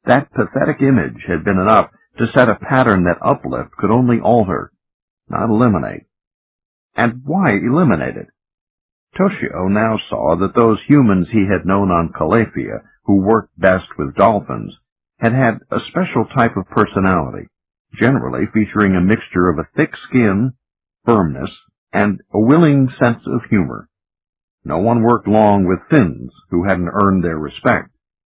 That pathetic image had been enough to set a pattern that Uplift could only alter, not eliminate. And why eliminate it? Toshio now saw that those humans he had known on Calafia, who worked best with dolphins, had had a special type of personality, generally featuring a mixture of a thick skin, firmness, and a willing sense of humor. No one worked long with Finns who hadn't earned their respect.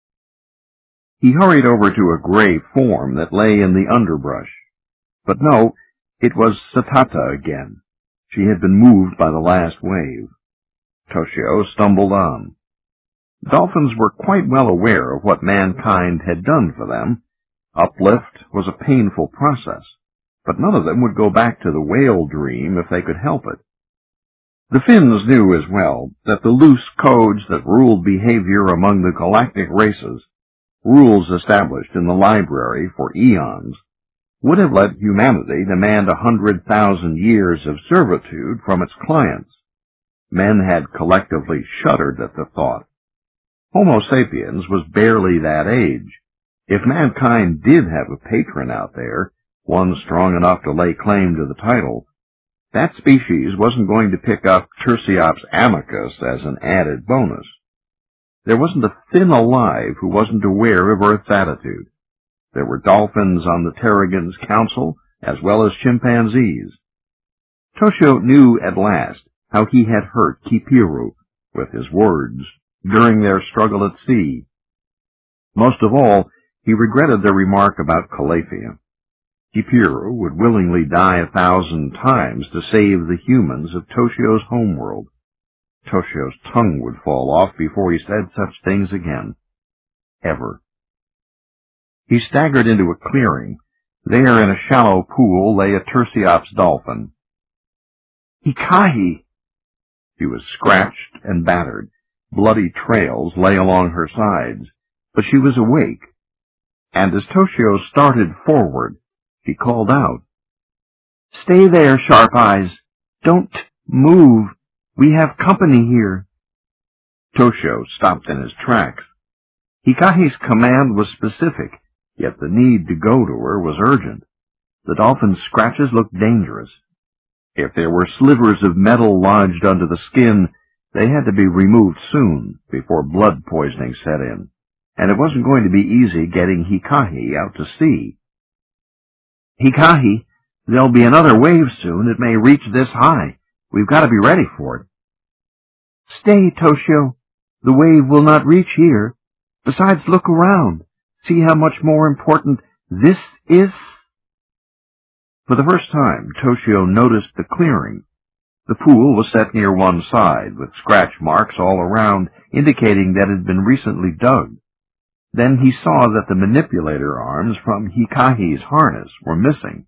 He hurried over to a gray form that lay in the underbrush. But no, it was Satata again. She had been moved by the last wave. Toshio stumbled on. Dolphins were quite well aware of what mankind had done for them. Uplift was a painful process, but none of them would go back to the whale dream if they could help it. The Finns knew as well that the loose codes that ruled behavior among the galactic races, rules established in the library for eons, would have let humanity demand 100,000 years of servitude from its clients. Men had collectively shuddered at the thought. Homo sapiens was barely that age. If mankind did have a patron out there, one strong enough to lay claim to the title, that species wasn't going to pick up Tersiops amicus as an added bonus. There wasn't a Finn alive who wasn't aware of Earth's attitude. There were dolphins on the Terrigan's council, as well as chimpanzees. Toshio knew at last how he had hurt Kipiru with his words during their struggle at sea. Most of all, he regretted their remark about Calafia. Kipiru would willingly die 1,000 times to save the humans of Toshio's homeworld. Toshio's tongue would fall off before he said such things again. Ever. He staggered into a clearing. There in a shallow pool lay a Tersiops dolphin. Hikahi! She was scratched and battered. Bloody trails lay along her sides, but she was awake. And as Toshio started forward, he called out, "Stay there, Sharp Eyes. Don't move. We have company here." Toshio stopped in his tracks. Hikahi's command was specific, yet the need to go to her was urgent. The dolphin's scratches looked dangerous. If there were slivers of metal lodged under the skin, they had to be removed soon, before blood poisoning set in, and it wasn't going to be easy getting Hikahi out to sea. "Hikahi, there'll be another wave soon. It may reach this high. We've got to be ready for it." "Stay, Toshio. The wave will not reach here. Besides, look around. See how much more important this is?" For the first time, Toshio noticed the clearing. The pool was set near one side, with scratch marks all around, indicating that it had been recently dug. Then he saw that the manipulator arms from Hikahi's harness were missing.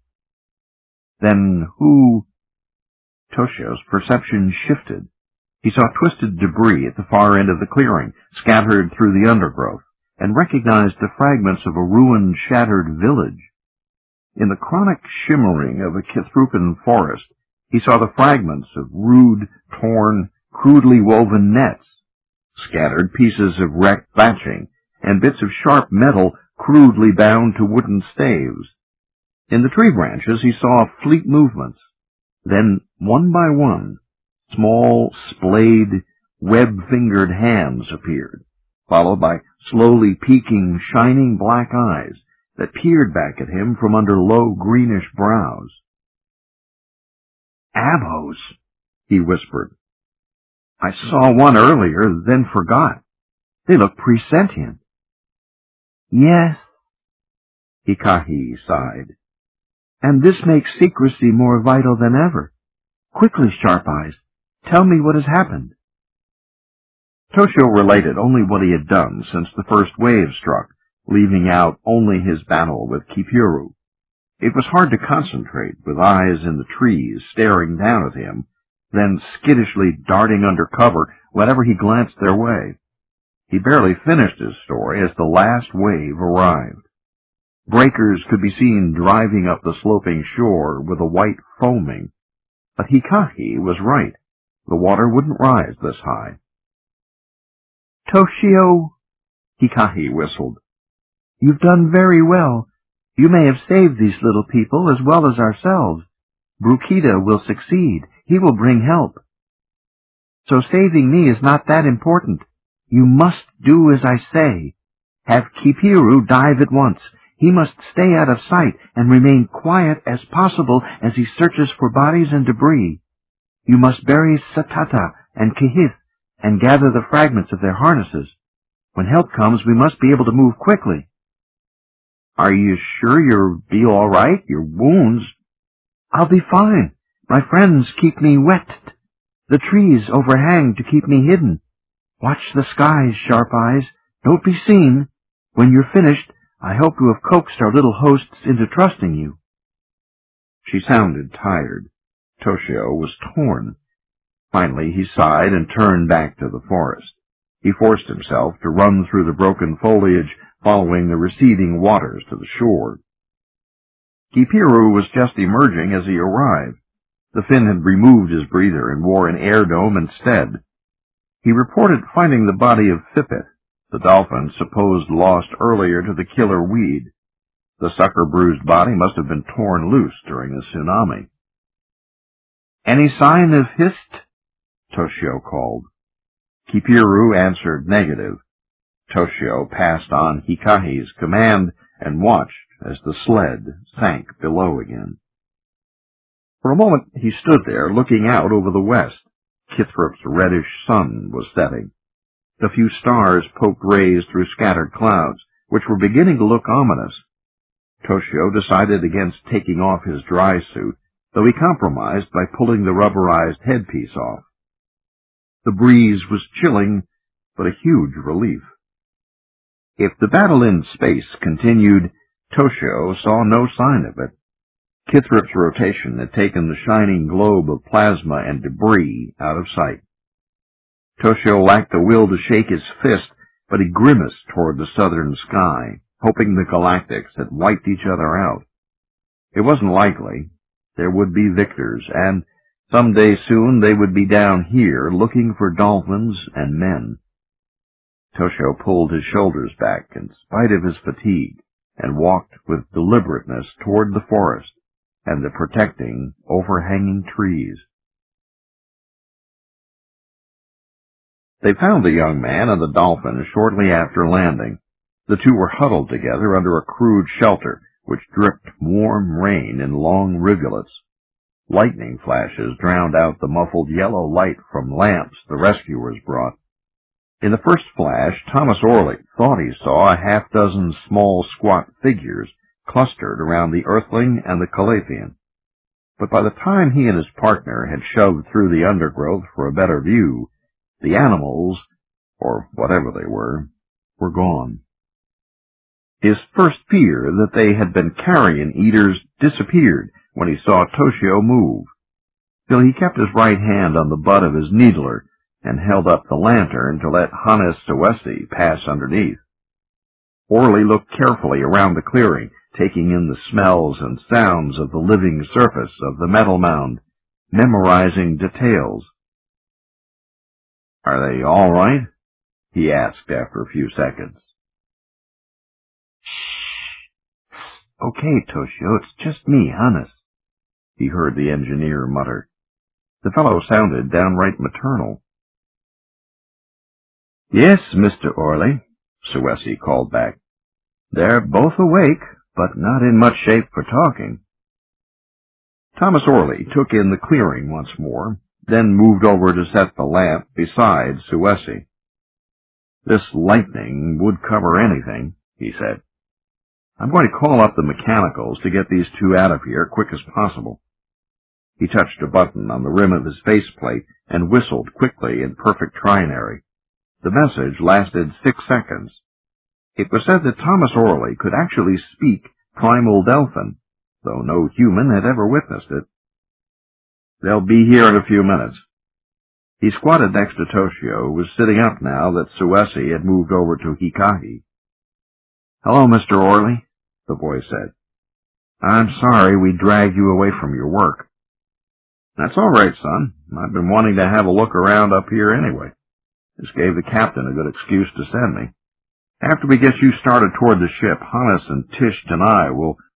Then who... Toshio's perception shifted. He saw twisted debris at the far end of the clearing, scattered through the undergrowth, and recognized the fragments of a ruined, shattered village. In the chronic shimmering of a Kithrukan forest, he saw the fragments of rude, torn, crudely woven nets, scattered pieces of wrecked thatching, and bits of sharp metal crudely bound to wooden staves. In the tree branches he saw fleet movements. Then, one by one, small, splayed, web-fingered hands appeared, followed by slowly peeking, shining black eyes that peered back at him from under low greenish brows. "Abos," he whispered. "I saw one earlier, then forgot. They look presentient." "Yes," Hikahi sighed. "And this makes secrecy more vital than ever. Quickly, Sharp Eyes, tell me what has happened." Toshio related only what he had done since the first wave struck, leaving out only his battle with Kipiru. It was hard to concentrate, with eyes in the trees staring down at him, then skittishly darting under cover whenever he glanced their way. He barely finished his story as the last wave arrived. Breakers could be seen driving up the sloping shore with a white foaming, but Hikahi was right. The water wouldn't rise this high. "Toshio," Hikahi whistled. You've done very well. You may have saved these little people as well as ourselves. Brukita will succeed. He will bring help. So saving me is not that important. You must do as I say. Have Kipiru dive at once. He must stay out of sight and remain quiet as possible as he searches for bodies and debris. You must bury Satata and Kihith and gather the fragments of their harnesses. When help comes, we must be able to move quickly. Are you sure you'll be all right? Your wounds? I'll be fine. My friends keep me wet. The trees overhang to keep me hidden. Watch the skies, Sharp Eyes. Don't be seen. When you're finished, I hope you have coaxed our little hosts into trusting you. She sounded tired. Toshio was torn. Finally he sighed and turned back to the forest. He forced himself to run through the broken foliage, following the receding waters to the shore. Kipiru was just emerging as he arrived. The Finn had removed his breather and wore an air dome instead. He reported finding the body of Phippit, the dolphin supposed lost earlier to the killer weed. The sucker-bruised body must have been torn loose during the tsunami. Any sign of Hist? Toshio called. Kipiru answered negative. Toshio passed on Hikahi's command and watched as the sled sank below again. For a moment he stood there, looking out over the west. Kithrup's reddish sun was setting. A few stars poked rays through scattered clouds, which were beginning to look ominous. Toshio decided against taking off his dry suit, though he compromised by pulling the rubberized headpiece off. The breeze was chilling, but a huge relief. If the battle in space continued, Toshio saw no sign of it. Kithrup's rotation had taken the shining globe of plasma and debris out of sight. Toshio lacked the will to shake his fist, but he grimaced toward the southern sky, hoping the galactics had wiped each other out. It wasn't likely. There would be victors, and someday soon they would be down here looking for dolphins and men. Toshio pulled his shoulders back in spite of his fatigue and walked with deliberateness toward the forest and the protecting, overhanging trees. They found the young man and the dolphin shortly after landing. The two were huddled together under a crude shelter, which dripped warm rain in long rivulets. Lightning flashes drowned out the muffled yellow light from lamps the rescuers brought. In the first flash, Thomas Orley thought he saw a half-dozen small, squat figures clustered around the Earthling and the Calathian. But by the time he and his partner had shoved through the undergrowth for a better view, the animals, or whatever they were gone. His first fear that they had been carrion eaters disappeared when he saw Toshio move. Still, he kept his right hand on the butt of his needler and held up the lantern to let Hannes Suesi pass underneath. Orley looked carefully around the clearing, taking in the smells and sounds of the living surface of the metal mound, memorizing details. "Are they all right?" he asked after a few seconds. "Shh. Okay, Toshio, it's just me, Hannes," he heard the engineer mutter. The fellow sounded downright maternal. "Yes, Mr. Orley," Suesi called back. "They're both awake, but not in much shape for talking." Thomas Orley took in the clearing once more, then moved over to set the lamp beside Suesi. "This lightning would cover anything," he said. "I'm going to call up the mechanicals to get these two out of here quick as possible." He touched a button on the rim of his faceplate and whistled quickly in perfect trinary. The message lasted 6 seconds. It was said that Thomas Orley could actually speak primal Delphin, though no human had ever witnessed it. "They'll be here in a few minutes." He squatted next to Toshio, who was sitting up now that Suesi had moved over to Hikahi. "Hello, Mr. Orley," the voice said. "I'm sorry we dragged you away from your work." "That's all right, son. I've been wanting to have a look around up here anyway. This gave the captain a good excuse to send me." After we get you started toward the ship, Hannes and Tisht and I will